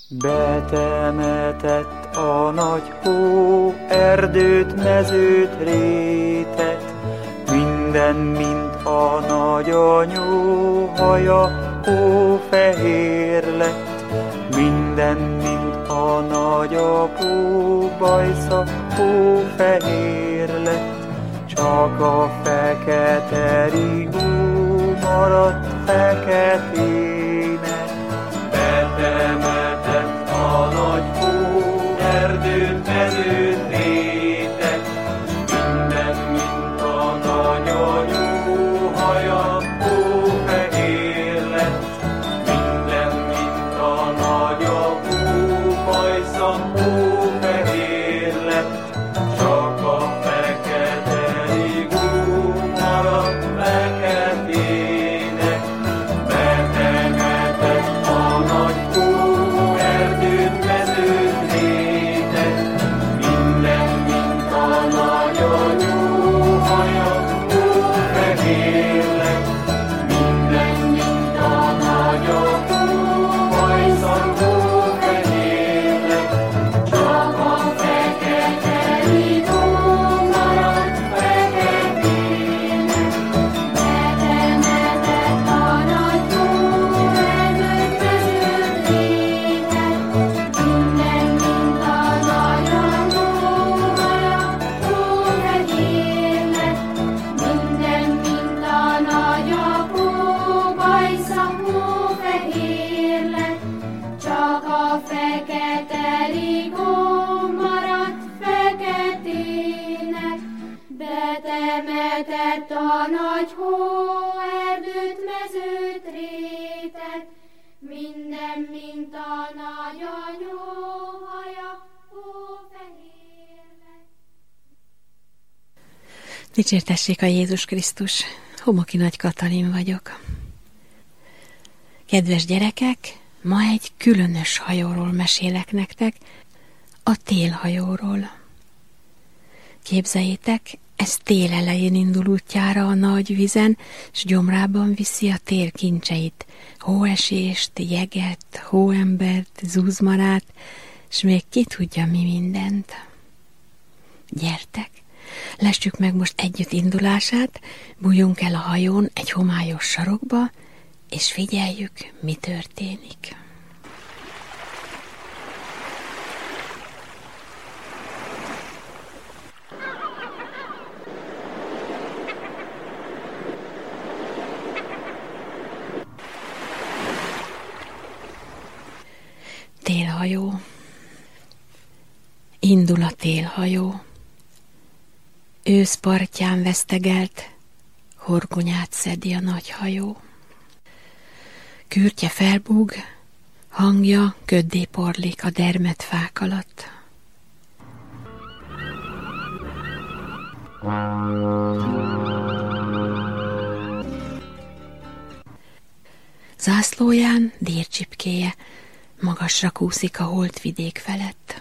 Betemetett a nagy hó, erdőt, mezőt, rétet, minden, mint a nagyanyó haja, hófehér lett. Minden, mint a nagyapó bajsza, hófehér lett. Csak a fekete rigó maradt feketének. Betemetett a nagy hó, erdőt, mezőt, rétet, minden, mint a nagyanyó haja, hófehér lett. Minden, mint a nagyapó bajsza, hófehér lett. Csak a fekete rigó maradt feketének. Betemetett a nagy hó, erdőt, mezőt, rétet, minden, mint a nagyanyó haja, hófehér lett. Minden, mint a nagyapó bajsza, hófehér lett. Csak a fekete rigó maradt feketének. Betemetett a nagy hó, erdőt, mezőt, rétet, minden, mint a nagyanyó haja, hófehér lett. Minden, mint a nagyapó bajsza, hófehér lett. Csak a fekete rigó maradt feketének. Betemetett a nagy hó, erdőt, mezőt, rétet, minden, mint a nagyanyó haja, hófehér lett. Dicsértessék a Jézus Krisztus! Homoki Nagy Katalin vagyok. Kedves gyerekek, ma egy különös hajóról mesélek nektek, a télhajóról. Képzeljétek, ez tél elején indul útjára a nagy vizen, s gyomrában viszi a tél kincseit, hóesést, jeget, hóembert, zúzmarát, s még ki tudja mi mindent. Gyertek, lessük meg most együtt indulását, bújjunk el a hajón egy homályos sarokba, és figyeljük, mi történik. Télhajó. Indul a télhajó. Őszpartján vesztegelt, horgonyát szedi a nagy hajó. Kürtje felbúg, hangja köddé porlik a dermedt fák alatt. Zászlóján dércsipkéje magasra kúszik a holtvidék felett.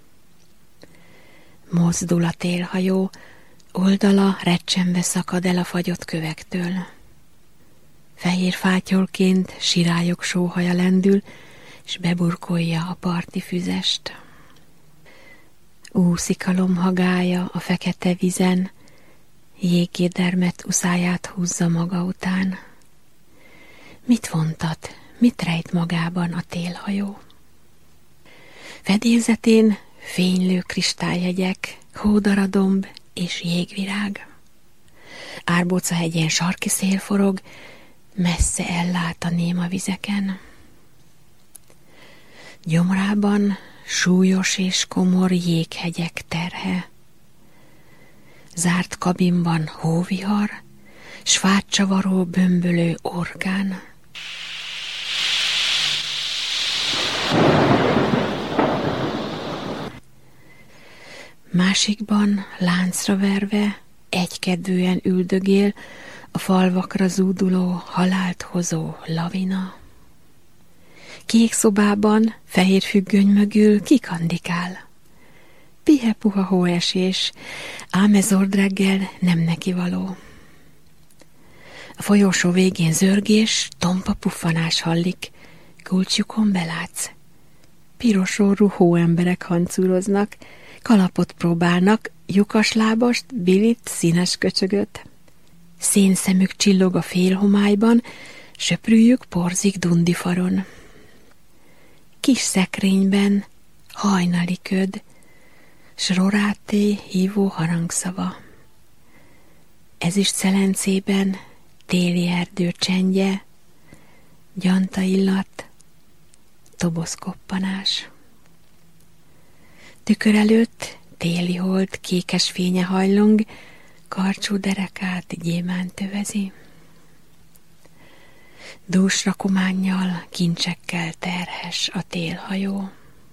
Mozdul a télhajó, oldala recsenve szakad el a fagyott kövektől. Fehér fátyolként sirályok sóhaja lendül, s beburkolja a parti füzest. Úszik a lomhagája a fekete vizen, jégédermet uszáját húzza maga után. Mit vontat, mit rejt magában a télhajó? Fedélzetén fénylő kristályhegyek, hódaradomb és jégvirág. Árbóca hegyén sarki szél forog, messze ellát a néma vizeken. Gyomrában súlyos és komor jéghegyek terhe. Zárt kabinban hóvihar, s fátcsavaró bömbölő orkán. Másikban láncra verve egykedvűen üldögél a falvakra zúduló, halált hozó lavina. Kék szobában, fehér függöny mögül kikandikál. Pihe-puha hóesés, ám ez ordreggel nem neki való. A folyósó végén zörgés, tompa puffanás hallik, kulcsjukon belátsz. pirosorú hóemberek hancúroznak, kalapot próbálnak, lyukaslábast, bilit, színes köcsögöt. Szénszemük csillog a félhomályban, söprűjük porzik dundifaron. Kis szekrényben hajnali köd, s roráté hívó harangszava. Ezüst szelencében téli erdő csendje, gyanta illat, tobozkoppanás. Tükör előtt téli hold kékes fénye hajlong, karcsú derekát gyémánt övezi. Dús rakománnyal, kincsekkel terhes a télhajó.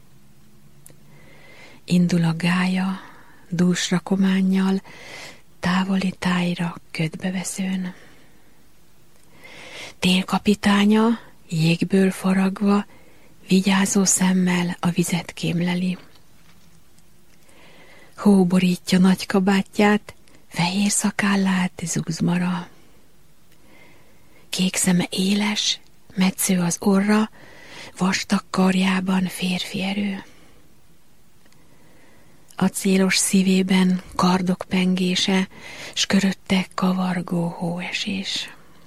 Indul a gálya, dús rakománnyal, távoli tájra ködbeveszőn. Télkapitánya, jégből faragva, vigyázó szemmel a vizet kémleli. Hó borítja nagy kabátját, fehér szakállát zúzmara. Kék szeme éles, metsző az orra, vastag karjában férfi erő. Acélos szívében kardok pengése, s körötte kavargó hóesés.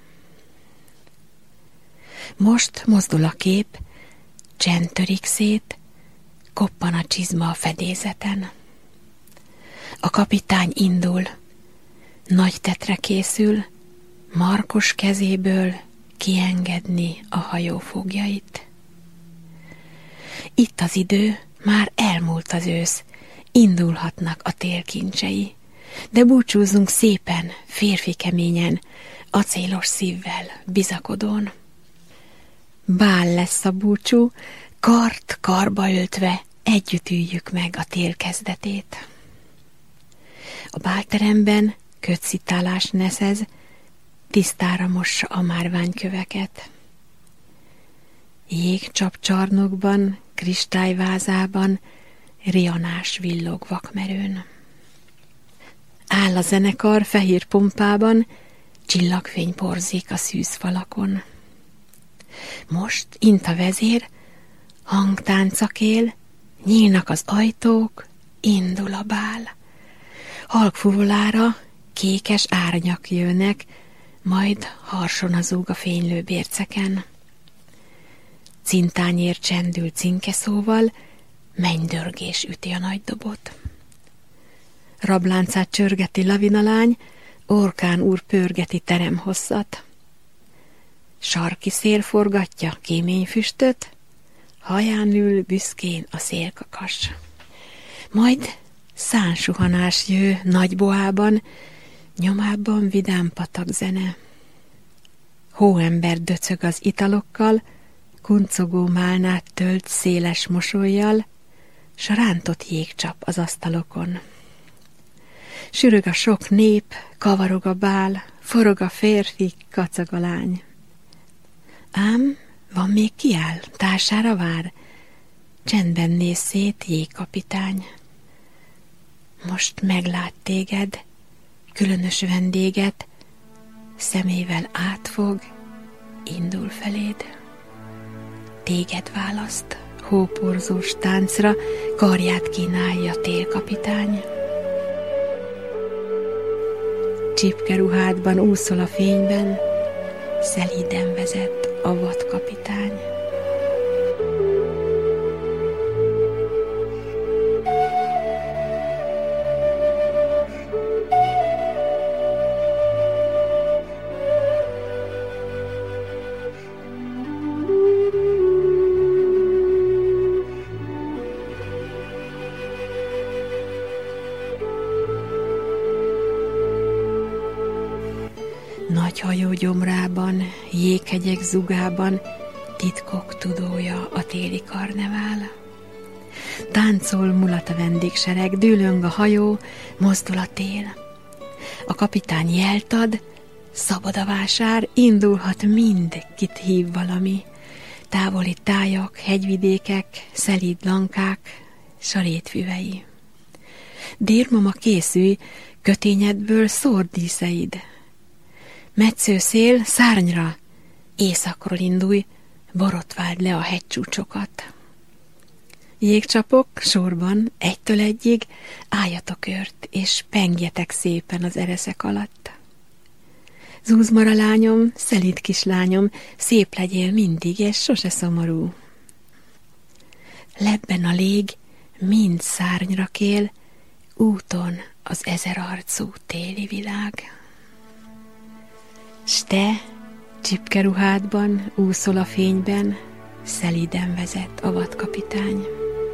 Most mozdul a kép, csend törik szét, koppan a csizma a fedélzeten. A kapitány indul, nagy tetre készül, markos kezéből kiengedni a hajó fogjait. Itt az idő, már elmúlt az ősz, indulhatnak a tél kincsei, de búcsúzzunk szépen, férfi keményen, acélos szívvel, bizakodón. Bál lesz a búcsú, kart karba öltve, együtt üljük meg a tél kezdetét. A bálteremben kötszitálás neszez, tisztára mossa a márványköveket. Jégcsapcsarnokban, kristályvázában rianás villog vakmerőn. Áll a zenekar fehér pompában, csillagfény porzik a szűzfalakon. Most int a vezér, hangtáncak él, nyílnak az ajtók, indul a bál. Halk fuvolára kékes árnyak jönnek, majd harson zúg a fénylő bérceken. Cintányér csendül cinkeszóval, mennydörgés üti a nagy dobot. Rabláncát csörgeti lavinalány, orkán úr pörgeti teremhosszat. Sarki szél forgatja kéményfüstöt, haján ül büszkén a szélkakas. Majd szánsuhanás jő nagy boában, nyomában vidám patakzene. Hóember döcög az italokkal, kuncogó málnát tölt széles mosollyal, s a rántott jégcsap az asztalokon. Sürög a sok nép, kavarog a bál, forog a férfi, kacag a lány. Ám van még kiáll, társára vár, csendben néz szét jégkapitány. Most meglát téged, különös vendéget, szemével átfog, indul feléd. Téged választ, hóporzós táncra, karját kínálja télkapitány. Csipkeruhádban úszol a fényben, szelíden vezet a vadkapitány. Nagy hajó gyomrában, jéghegyek zugában, titkok tudója a téli karnevál. Táncol mulat a vendégsereg, dűlöng a hajó, mozdul a tél. A kapitány jelt ad, szabad a vásár, indulhat mind, kit hív valami. Távoli tájak, hegyvidékek, szelíd lankák, sarétfüvei. Dérmama készülj, kötényedből szór díszeid. Metsző szél, szárnyra, északról indulj, borotváld le a hegycsúcsokat. Jégcsapok sorban, egytől egyig, álljatok kört, és pengjetek szépen az ereszek alatt. Zúzmara lányom, szelíd kislányom, szép legyél mindig, és sose szomorú. Lebben a lég, mind szárnyra kél, úton az ezerarcú téli világ. S te, csipkeruhádban, úszol a fényben, szelíden vezet a vadkapitány.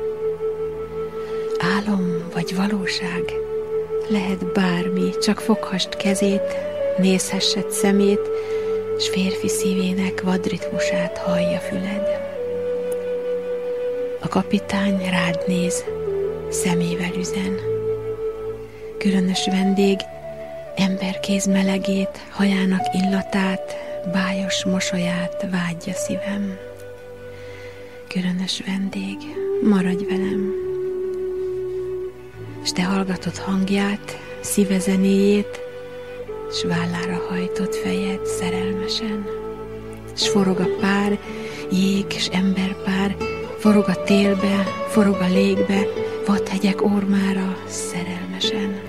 Álom vagy valóság, lehet bármi, csak foghast kezét, nézhessed szemét, s férfi szívének vadritmusát hallja füled. A kapitány rád néz, szemével üzen. Különös vendég, emberkéz melegét, hajának illatát, bájos mosolyát vágyja szívem. Különös vendég, maradj velem. S te hallgatod hangját, szíve zenéjét, s vállára hajtott fejed szerelmesen. S forog a pár, jég s emberpár, forog a télbe, forog a légbe, vadhegyek ormára szerelmesen.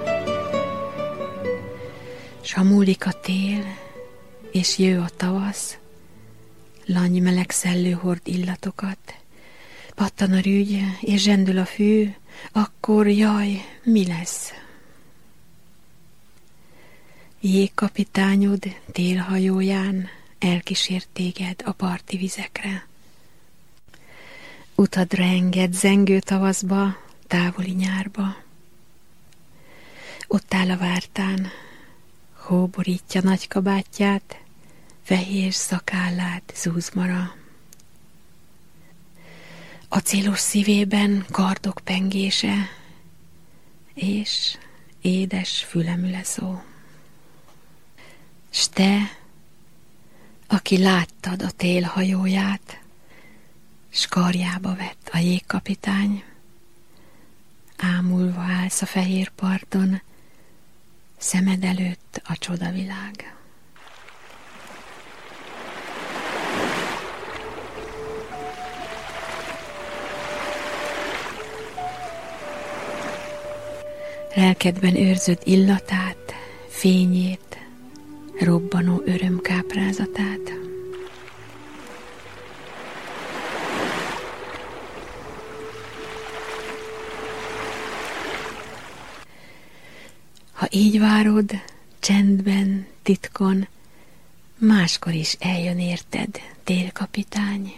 S ha múlik a tél, és jő a tavasz, langy meleg szellő hord illatokat, pattan a rügy, és zsendül a fű, akkor jaj, mi lesz? Jégkapitányod télhajóján elkísért téged a parti vizekre. Utadra enged zengő tavaszba, távoli nyárba. Ott áll a vártán, hó borítja nagy kabátját, fehér szakállát zúzmara. Acélos szívében kardok pengése, és édes fülemüle szó. S te, aki láttad a télhajóját, s karjába vett a jégkapitány, ámulva állsz a fehér parton, szemed előtt a csodavilág. Lelkedben őrzöd illatát, fényét, robbanó örömkáprázatát. Ha így várod, csendben, titkon, máskor is eljön érted, télkapitány.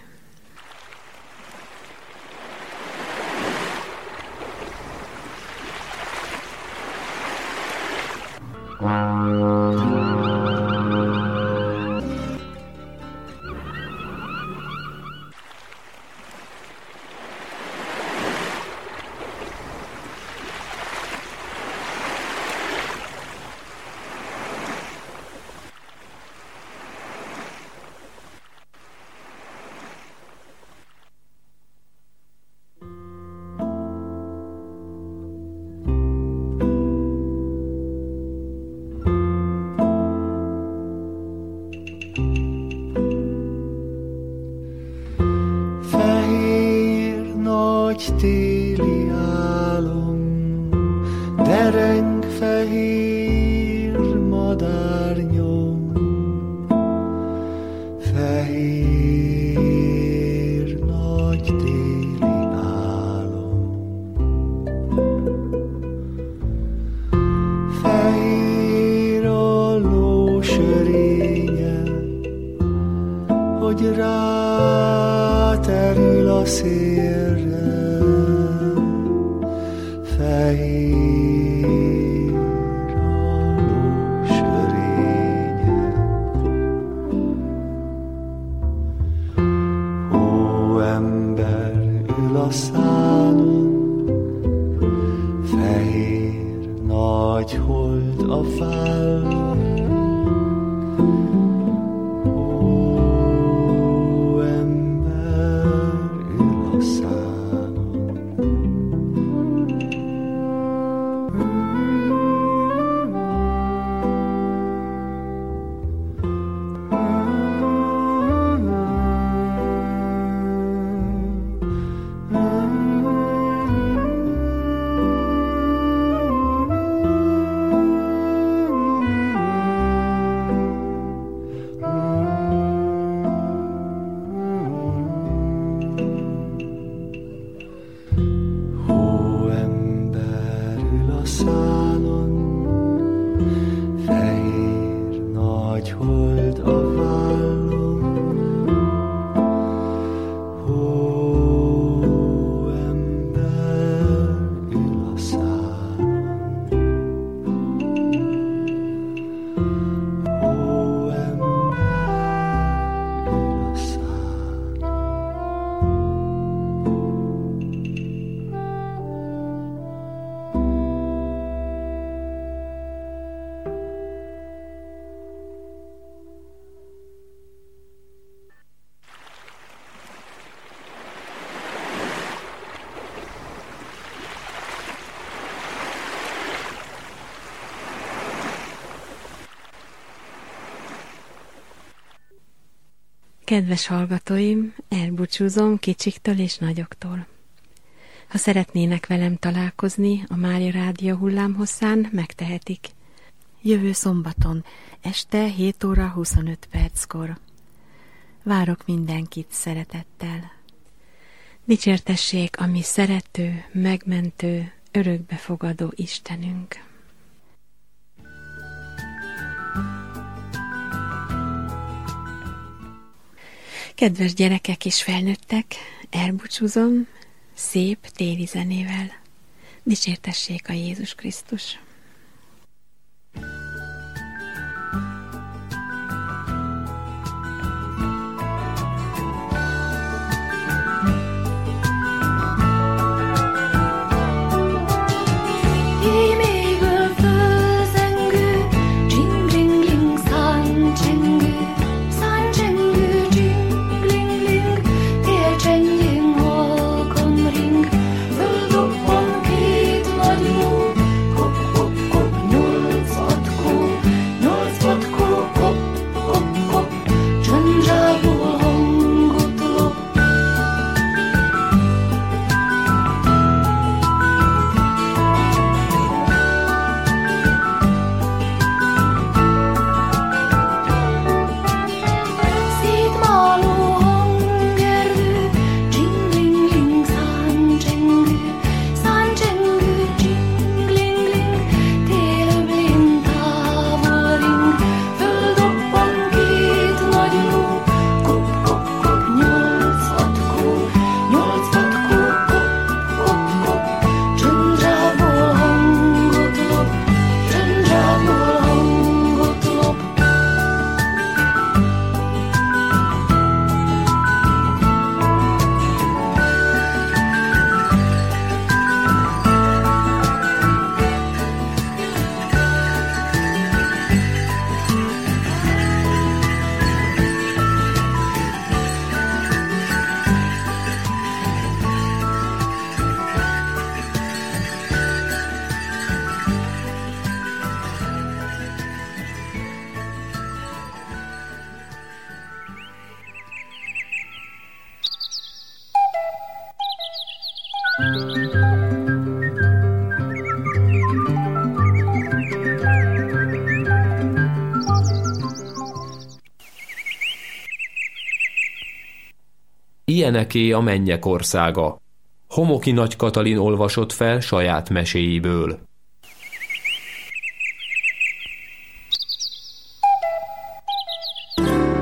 Téli álom, dereng fehér madárnyom, fehér nagy téli álom, fehér a lósörénye, hogy ráterül a szélre. Fehér a lósörénye, ó, ember ül a szánon, fehér nagy hold a vállon, ó, ember ül a szánon. Kedves hallgatóim, elbúcsúzom kicsiktől és nagyoktól. Ha szeretnének velem találkozni a Mária Rádió hullámhosszán, megtehetik. Jövő szombaton, este 7 óra 25 perckor. Várok mindenkit szeretettel. Dicsértessék a mi szerető, megmentő, örökbefogadó Istenünk. Kedves gyerekek és felnőttek, elbúcsúzom szép téli zenével. Dicsértessék a Jézus Krisztus! Ilyeneké a mennyek országa. Homoki Nagy Katalin olvasott fel saját meséiből.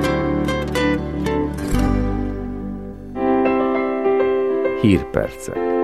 Hírpercek.